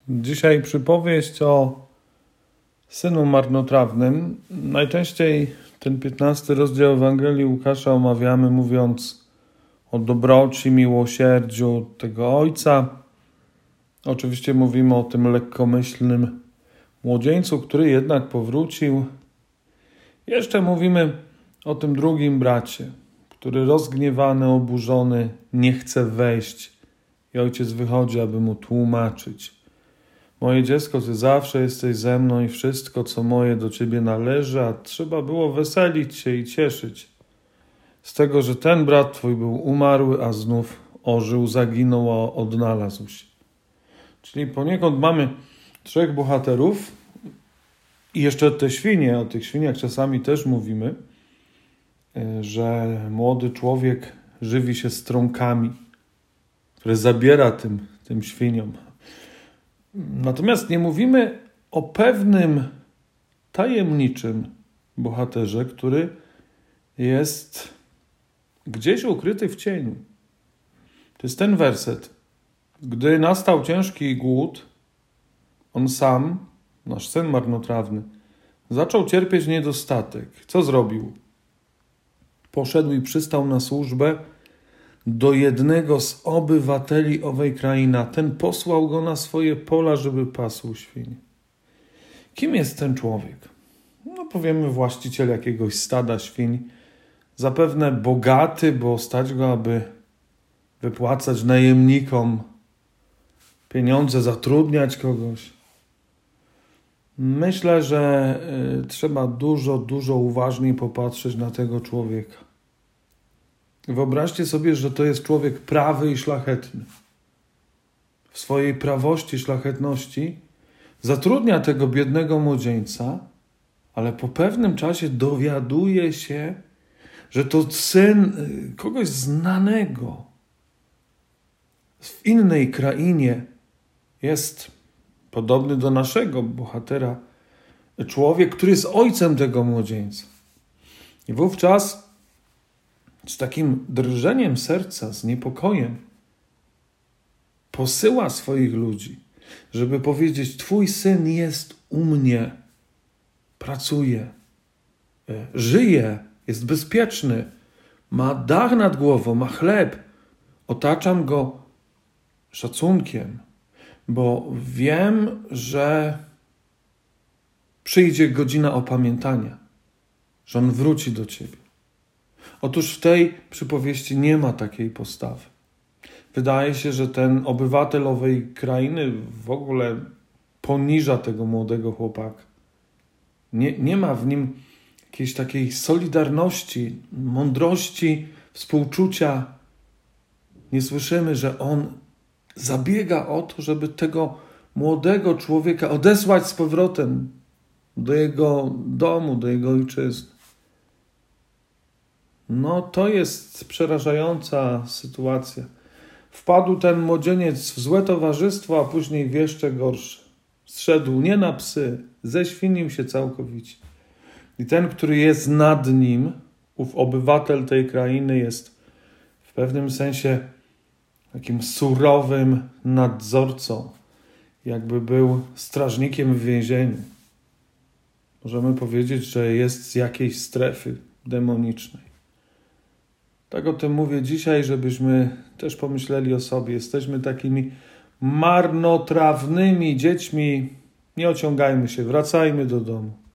Dzisiaj przypowieść o synu marnotrawnym. Najczęściej ten 15 rozdział Ewangelii Łukasza omawiamy, mówiąc o dobroci, miłosierdziu tego ojca. Oczywiście mówimy o tym lekkomyślnym młodzieńcu, który jednak powrócił. Jeszcze mówimy o tym drugim bracie, który rozgniewany, oburzony nie chce wejść. I ojciec wychodzi, aby mu tłumaczyć. Moje dziecko, ty zawsze jesteś ze mną i wszystko, co moje, do ciebie należy, a trzeba było weselić się i cieszyć z tego, że ten brat twój był umarły, a znów ożył, zaginął, a odnalazł się. Czyli poniekąd mamy trzech bohaterów i jeszcze te świnie. O tych świniach czasami też mówimy, że młody człowiek żywi się strąkami, które zabiera tym świniom. Natomiast nie mówimy o pewnym tajemniczym bohaterze, który jest gdzieś ukryty w cieniu. To jest ten werset. Gdy nastał ciężki głód, on sam, nasz syn marnotrawny, zaczął cierpieć niedostatek. Co zrobił? Poszedł i przystał na służbę do jednego z obywateli owej krainy. Ten posłał go na swoje pola, żeby pasł świń. Kim jest ten człowiek? Powiemy właściciel jakiegoś stada świń. Zapewne bogaty, bo stać go, aby wypłacać najemnikom pieniądze, zatrudniać kogoś. Myślę, że trzeba dużo uważniej popatrzeć na tego człowieka. Wyobraźcie sobie, że to jest człowiek prawy i szlachetny. W swojej prawości, szlachetności zatrudnia tego biednego młodzieńca, ale po pewnym czasie dowiaduje się, że to syn kogoś znanego w innej krainie jest podobny do naszego bohatera, człowiek, który jest ojcem tego młodzieńca. I wówczas z takim drżeniem serca, z niepokojem posyła swoich ludzi, żeby powiedzieć: twój syn jest u mnie, pracuje, żyje, jest bezpieczny, ma dach nad głową, ma chleb. Otaczam go szacunkiem, bo wiem, że przyjdzie godzina opamiętania, że on wróci do ciebie. Otóż w tej przypowieści nie ma takiej postawy. Wydaje się, że ten obywatel owej krainy w ogóle poniża tego młodego chłopaka. Nie ma w nim jakiejś takiej solidarności, mądrości, współczucia. Nie słyszymy, że on zabiega o to, żeby tego młodego człowieka odesłać z powrotem do jego domu, do jego ojczyzny. To jest przerażająca sytuacja. Wpadł ten młodzieniec w złe towarzystwo, a później w jeszcze gorsze. Zszedł nie na psy, ześwinił się całkowicie. I ten, który jest nad nim, ów obywatel tej krainy, jest w pewnym sensie takim surowym nadzorcą, jakby był strażnikiem w więzieniu. Możemy powiedzieć, że jest z jakiejś strefy demonicznej. Tak o tym mówię dzisiaj, żebyśmy też pomyśleli o sobie. Jesteśmy takimi marnotrawnymi dziećmi. Nie ociągajmy się, wracajmy do domu.